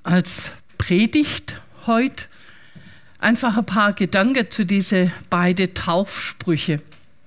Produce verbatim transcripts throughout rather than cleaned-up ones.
als Predigt heute einfach ein paar Gedanken zu diesen beiden Taufsprüche.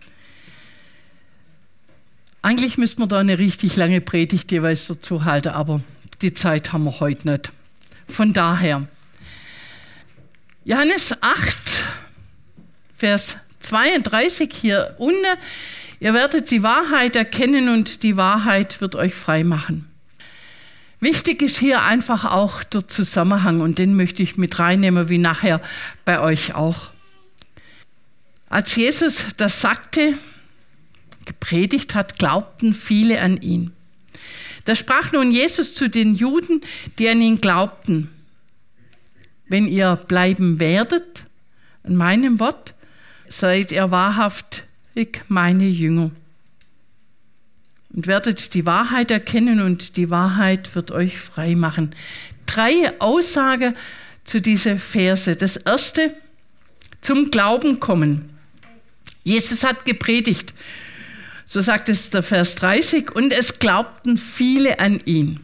Eigentlich müsste man da eine richtig lange Predigt jeweils dazu halten, aber die Zeit haben wir heute nicht. Von daher, Johannes acht, Vers zweiunddreißig hier unten, ihr werdet die Wahrheit erkennen und die Wahrheit wird euch frei machen. Wichtig ist hier einfach auch der Zusammenhang und den möchte ich mit reinnehmen, wie nachher bei euch auch. Als Jesus das sagte, gepredigt hat, glaubten viele an ihn. Da sprach nun Jesus zu den Juden, die an ihn glaubten: Wenn ihr bleiben werdet an meinem Wort, seid ihr wahrhaftig meine Jünger und werdet die Wahrheit erkennen und die Wahrheit wird euch frei machen. Drei Aussagen zu diesen Verse. Das erste, zum Glauben kommen. Jesus hat gepredigt. So sagt es der Vers dreißig, und es glaubten viele an ihn.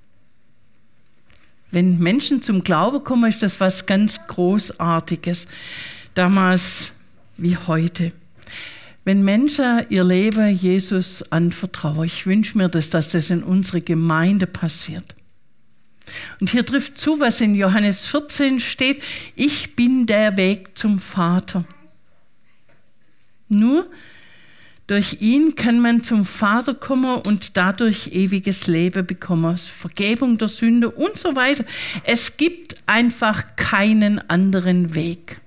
Wenn Menschen zum Glauben kommen, ist das was ganz Großartiges, damals wie heute. Wenn Menschen ihr Leben Jesus anvertrauen, ich wünsche mir, dass das in unserer Gemeinde passiert. Und hier trifft zu, was in Johannes vierzehn steht: Ich bin der Weg zum Vater. Nur durch ihn kann man zum Vater kommen und dadurch ewiges Leben bekommen, Vergebung der Sünde und so weiter. Es gibt einfach keinen anderen Weg.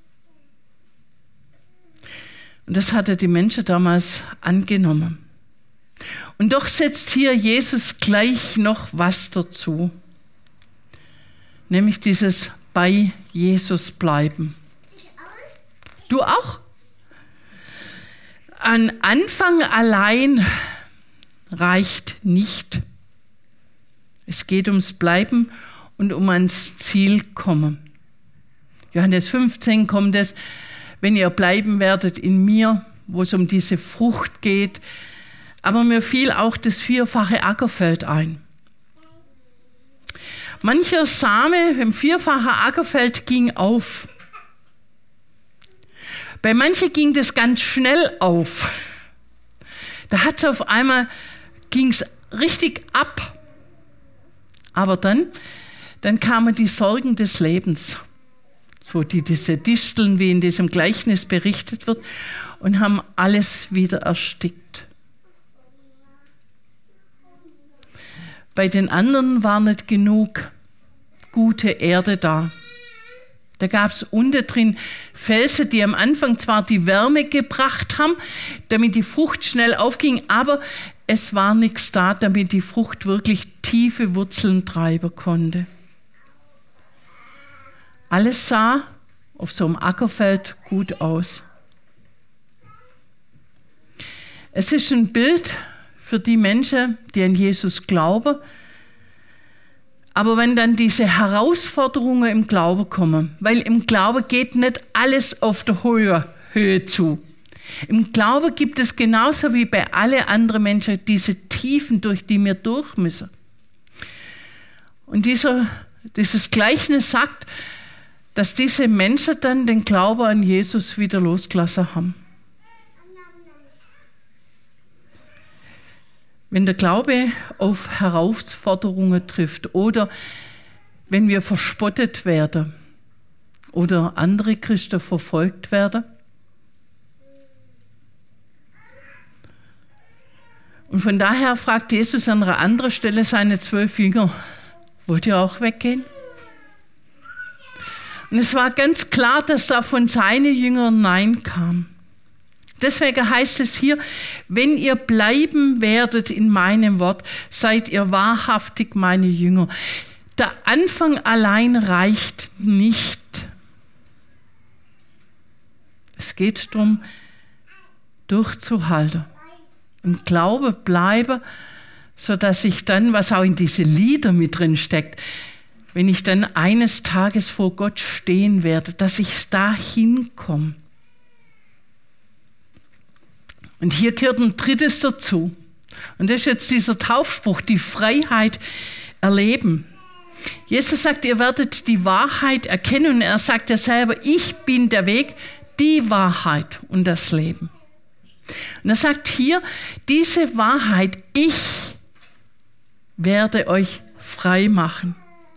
Und das hatte die Menschen damals angenommen. Und doch setzt hier Jesus gleich noch was dazu, nämlich dieses bei Jesus bleiben. Du auch? An Anfang allein reicht nicht. Es geht ums Bleiben und um ans Ziel kommen. Johannes fünfzehn kommt es: Wenn ihr bleiben werdet in mir, wo es um diese Frucht geht. Aber mir fiel auch das vierfache Ackerfeld ein. Mancher Same im vierfachen Ackerfeld ging auf. Bei manchen ging das ganz schnell auf. Da hat es auf einmal, ging es richtig ab. Aber dann, dann kamen die Sorgen des Lebens, so die diese Disteln, wie in diesem Gleichnis berichtet wird, und haben alles wieder erstickt. Bei den anderen war nicht genug gute Erde da. Da gab es unten drin Felsen, die am Anfang zwar die Wärme gebracht haben, damit die Frucht schnell aufging, aber es war nichts da, damit die Frucht wirklich tiefe Wurzeln treiben konnte. Alles sah auf so einem Ackerfeld gut aus. Es ist ein Bild für die Menschen, die an Jesus glauben. Aber wenn dann diese Herausforderungen im Glauben kommen, weil im Glauben geht nicht alles auf der Höhe, Höhe zu. Im Glauben gibt es genauso wie bei allen anderen Menschen diese Tiefen, durch die wir durch müssen. Und dieser, dieses Gleichnis sagt, dass diese Menschen dann den Glauben an Jesus wieder losgelassen haben. Wenn der Glaube auf Herausforderungen trifft oder wenn wir verspottet werden oder andere Christen verfolgt werden. Und von daher fragt Jesus an einer anderen Stelle seine zwölf Jünger: Wollt ihr auch weggehen? Und es war ganz klar, dass da von seinen Jüngern Nein kam. Deswegen heißt es hier: Wenn ihr bleiben werdet in meinem Wort, seid ihr wahrhaftig meine Jünger. Der Anfang allein reicht nicht. Es geht darum, durchzuhalten, im Glaube bleiben, sodass ich dann, was auch in diese Lieder mit drin steckt, wenn ich dann eines Tages vor Gott stehen werde, dass ich dahin komme. Und hier gehört ein drittes dazu. Und das ist jetzt dieser Taufspruch, die Freiheit erleben. Jesus sagt, ihr werdet die Wahrheit erkennen und er sagt ja selber, ich bin der Weg, die Wahrheit und das Leben. Und er sagt hier, diese Wahrheit, ich werde euch frei machen.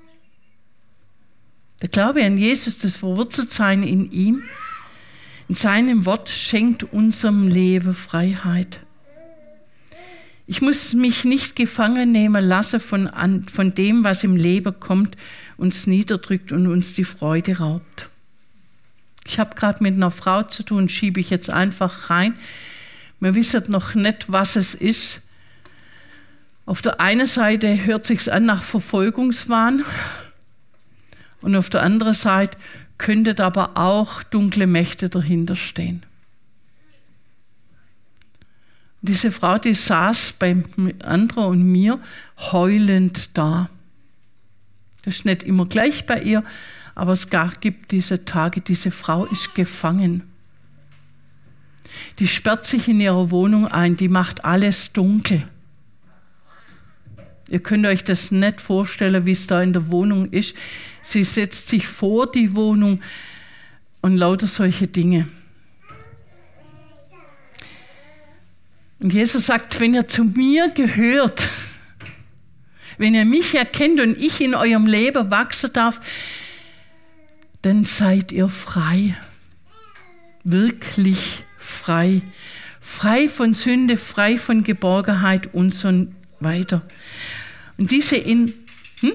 Der Glaube an Jesus, das Verwurzeltsein in ihm, in seinem Wort schenkt unserem Leben Freiheit. Ich muss mich nicht gefangen nehmen lassen von, an, von dem, was im Leben kommt, uns niederdrückt und uns die Freude raubt. Ich habe gerade mit einer Frau zu tun, schiebe ich jetzt einfach rein. Wir wissen noch nicht, was es ist. Auf der einen Seite hört es sich an nach Verfolgungswahn und auf der anderen Seite könnten aber auch dunkle Mächte dahinter stehen. Diese Frau, die saß bei anderen und mir heulend da. Das ist nicht immer gleich bei ihr, aber es gibt diese Tage, diese Frau ist gefangen. Die sperrt sich in ihrer Wohnung ein, die macht alles dunkel. Ihr könnt euch das nicht vorstellen, wie es da in der Wohnung ist. Sie setzt sich vor die Wohnung und lauter solche Dinge. Und Jesus sagt, wenn ihr zu mir gehört, wenn ihr mich erkennt und ich in eurem Leben wachsen darf, dann seid ihr frei. Wirklich frei. Frei von Sünde, frei von Geborgenheit und so weiter. Und diese in... Hm?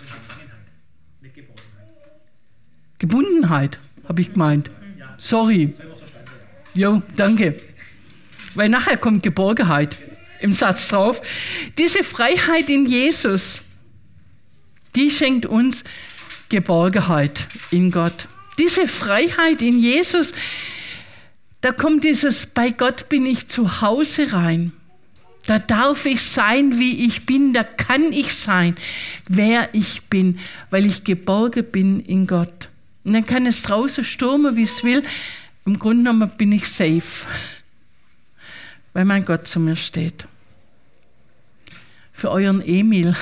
Gebundenheit, habe ich gemeint. Sorry. Jo, danke. Weil nachher kommt Geborgenheit im Satz drauf. Diese Freiheit in Jesus, die schenkt uns Geborgenheit in Gott. Diese Freiheit in Jesus, da kommt dieses, bei Gott bin ich zu Hause rein. Da darf ich sein, wie ich bin. Da kann ich sein, wer ich bin, weil ich geborgen bin in Gott. Und dann kann es draußen stürmen, wie es will. Im Grunde genommen bin ich safe, weil mein Gott zu mir steht. Für euren Emil.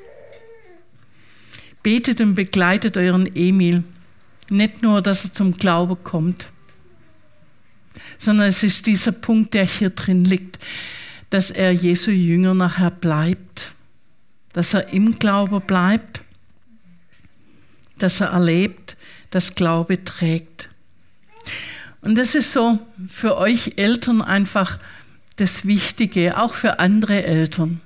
Betet und begleitet euren Emil. Nicht nur, dass er zum Glauben kommt, sondern es ist dieser Punkt, der hier drin liegt, dass er Jesu Jünger nachher bleibt, dass er im Glauben bleibt, dass er erlebt, dass Glaube trägt. Und das ist so für euch Eltern einfach das Wichtige, auch für andere Eltern.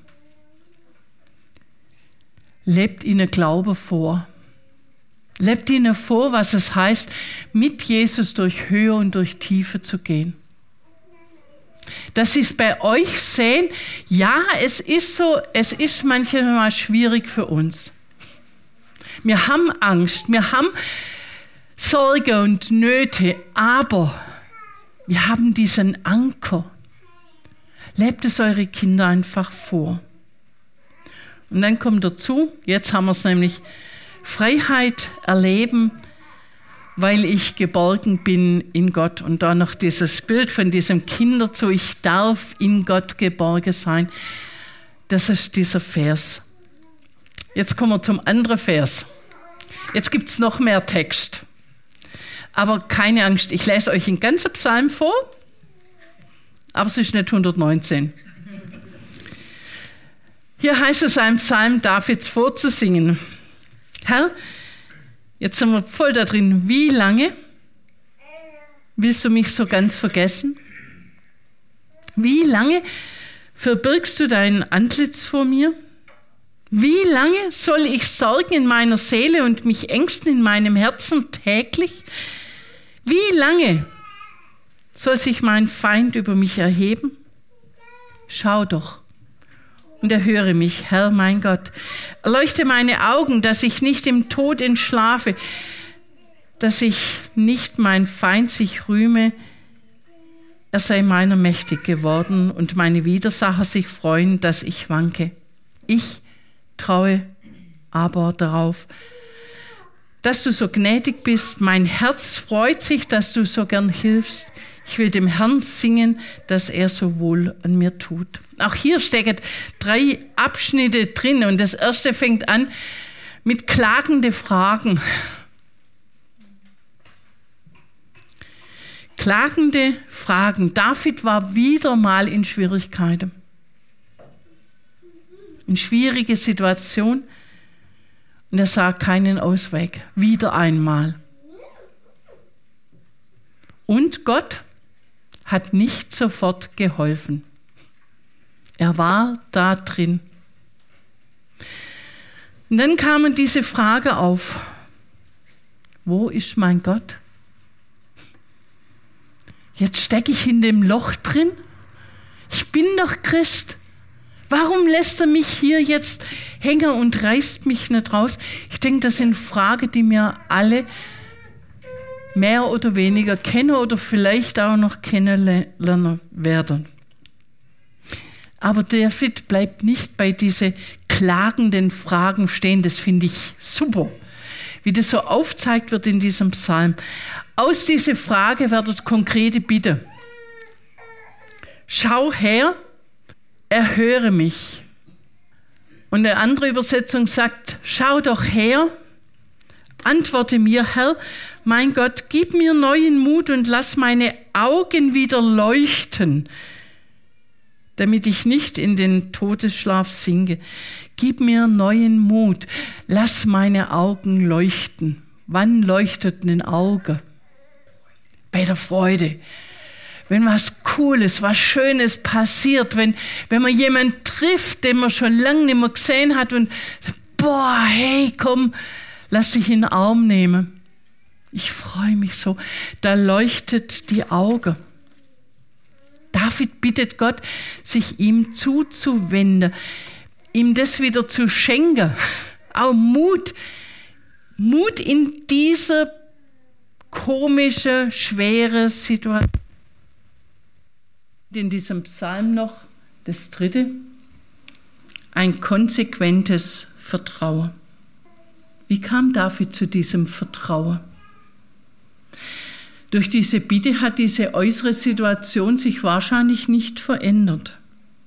Lebt ihnen Glaube vor. Lebt ihnen vor, was es heißt, mit Jesus durch Höhe und durch Tiefe zu gehen. Dass sie es bei euch sehen, ja, es ist so, es ist manchmal schwierig für uns. Wir haben Angst, wir haben Sorge und Nöte, aber wir haben diesen Anker. Lebt es eure Kinder einfach vor. Und dann kommt dazu, jetzt haben wir es nämlich, Freiheit erleben, weil ich geborgen bin in Gott. Und da noch dieses Bild von diesem Kinderzoo, ich darf in Gott geborgen sein. Das ist dieser Vers. Jetzt kommen wir zum anderen Vers. Jetzt gibt es noch mehr Text. Aber keine Angst, ich lese euch einen ganzen Psalm vor, aber es ist nicht hundertneunzehn. Hier heißt es, einen Psalm Davids vorzusingen. Herr, jetzt sind wir voll da drin. Wie lange willst du mich so ganz vergessen? Wie lange verbirgst du dein Antlitz vor mir? Wie lange soll ich sorgen in meiner Seele und mich ängsten in meinem Herzen täglich? Wie lange soll sich mein Feind über mich erheben? Schau doch und erhöre mich, Herr mein Gott. Erleuchte meine Augen, dass ich nicht im Tod entschlafe, dass ich nicht mein Feind sich rühme, er sei meiner mächtig geworden und meine Widersacher sich freuen, dass ich wanke. Ich traue aber darauf, dass du so gnädig bist. Mein Herz freut sich, dass du so gern hilfst. Ich will dem Herrn singen, dass er so wohl an mir tut. Auch hier stecken drei Abschnitte drin und das erste fängt an mit klagenden Fragen. Klagende Fragen. David war wieder mal in Schwierigkeiten. In schwierige Situation. Und er sah keinen Ausweg. Wieder einmal. Und Gott hat nicht sofort geholfen. Er war da drin. Und dann kam diese Frage auf. Wo ist mein Gott? Jetzt stecke ich in dem Loch drin. Ich bin doch Christ. Warum lässt er mich hier jetzt hängen und reißt mich nicht raus? Ich denke, das sind Fragen, die mir alle mehr oder weniger kennen oder vielleicht auch noch kennenlernen werden. Aber David bleibt nicht bei diesen klagenden Fragen stehen. Das finde ich super, wie das so aufgezeigt wird in diesem Psalm. Aus dieser Frage wird konkrete Bitte. Schau her, erhöre mich. Und eine andere Übersetzung sagt, schau doch her, antworte mir, Herr, mein Gott, gib mir neuen Mut und lass meine Augen wieder leuchten, damit ich nicht in den Todesschlaf sinke. Gib mir neuen Mut, lass meine Augen leuchten. Wann leuchtet ein Auge? Bei der Freude. Wenn was Cooles, was Schönes passiert, wenn, wenn man jemanden trifft, den man schon lange nicht mehr gesehen hat und boah, hey, komm, lass dich in den Arm nehmen. Ich freue mich so. Da leuchtet die Augen. David bittet Gott, sich ihm zuzuwenden, ihm das wieder zu schenken. Auch Mut. Mut in dieser komische, schwere Situation. In diesem Psalm noch das dritte, ein konsequentes Vertrauen. Wie kam David zu diesem Vertrauen? Durch diese Bitte hat diese äußere Situation sich wahrscheinlich nicht verändert.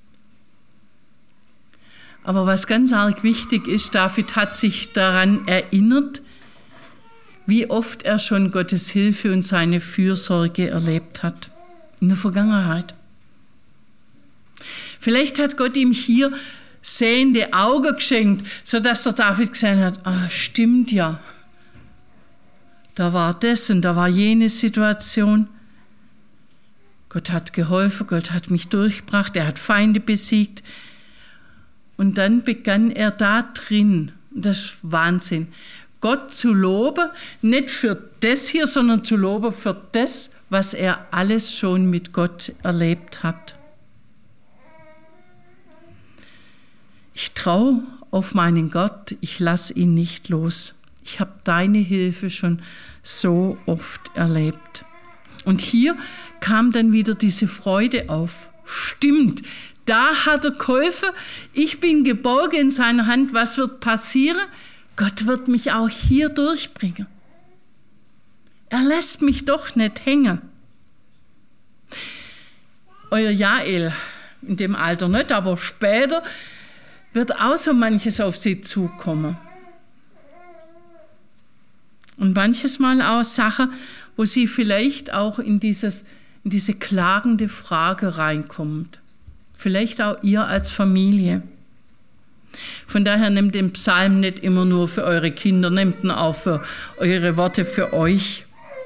Aber was ganz arg wichtig ist, David hat sich daran erinnert, wie oft er schon Gottes Hilfe und seine Fürsorge erlebt hat in der Vergangenheit. Vielleicht hat Gott ihm hier sehende Augen geschenkt, sodass der David gesehen hat, ah, stimmt ja. Da war das und da war jene Situation. Gott hat geholfen, Gott hat mich durchgebracht, er hat Feinde besiegt. Und dann begann er da drin, das ist Wahnsinn, Gott zu loben, nicht für das hier, sondern zu loben für das, was er alles schon mit Gott erlebt hat. Ich traue auf meinen Gott, ich lasse ihn nicht los. Ich habe deine Hilfe schon so oft erlebt. Und hier kam dann wieder diese Freude auf. Stimmt, da hat er geholfen, ich bin geborgen in seiner Hand. Was wird passieren? Gott wird mich auch hier durchbringen. Er lässt mich doch nicht hängen. Euer Jael, in dem Alter nicht, aber später, wird auch so manches auf sie zukommen. Und manches Mal auch Sachen, wo sie vielleicht auch in, dieses, in diese klagende Frage reinkommt. Vielleicht auch ihr als Familie. Von daher nehmt den Psalm nicht immer nur für eure Kinder, nehmt ihn auch für eure Worte für euch.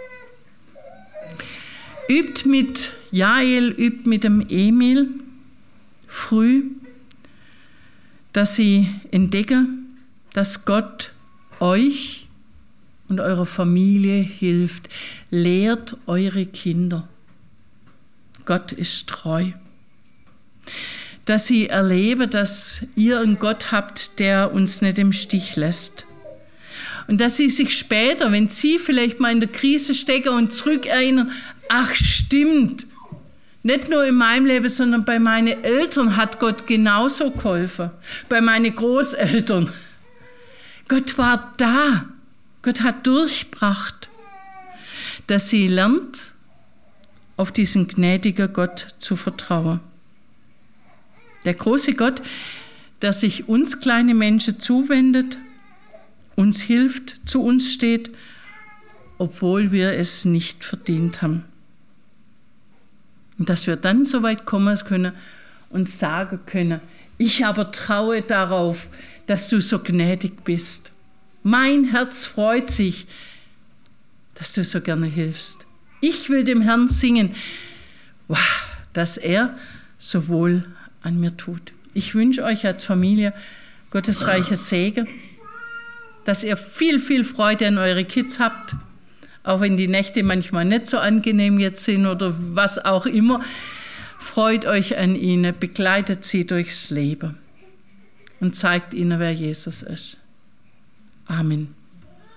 Übt mit Jael, übt mit dem Emil früh, dass sie entdecken, dass Gott euch und eurer Familie hilft. Lehrt eure Kinder. Gott ist treu. Dass sie erleben, dass ihr einen Gott habt, der uns nicht im Stich lässt. Und dass sie sich später, wenn sie vielleicht mal in der Krise stecken und zurückerinnern, ach stimmt, nicht nur in meinem Leben, sondern bei meinen Eltern hat Gott genauso geholfen. Bei meinen Großeltern. Gott war da. Gott hat durchgebracht. Dass sie lernt, auf diesen gnädigen Gott zu vertrauen. Der große Gott, der sich uns kleine Menschen zuwendet uns hilft, zu uns steht, obwohl wir es nicht verdient haben. Und dass wir dann so weit kommen können und sagen können, ich aber traue darauf, dass du so gnädig bist. Mein Herz freut sich, dass du so gerne hilfst. Ich will dem Herrn singen, wow, dass er so wohl an mir tut. Ich wünsche euch als Familie Gottes reiches Segen, dass ihr viel, viel Freude an eure Kids habt, auch wenn die Nächte manchmal nicht so angenehm jetzt sind oder was auch immer. Freut euch an ihnen, begleitet sie durchs Leben und zeigt ihnen, wer Jesus ist. Amen.